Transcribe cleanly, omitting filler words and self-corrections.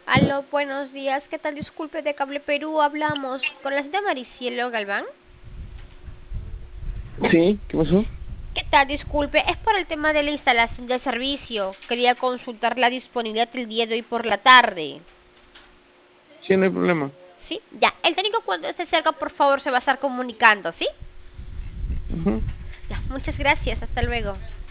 Aló, buenos días. ¿Qué tal? Disculpe, de Cable Perú hablamos con la señora Maricielo Galván. Sí, ¿qué pasó? ¿Qué tal? Disculpe, es por el tema de la instalación del servicio. Quería consultar la disponibilidad el día de hoy por la tarde. Sí, no hay problema. ¿Sí? Ya, el técnico cuando esté cerca, por favor, se va a estar comunicando, ¿sí? Ujú. Ya, muchas gracias. Hasta luego.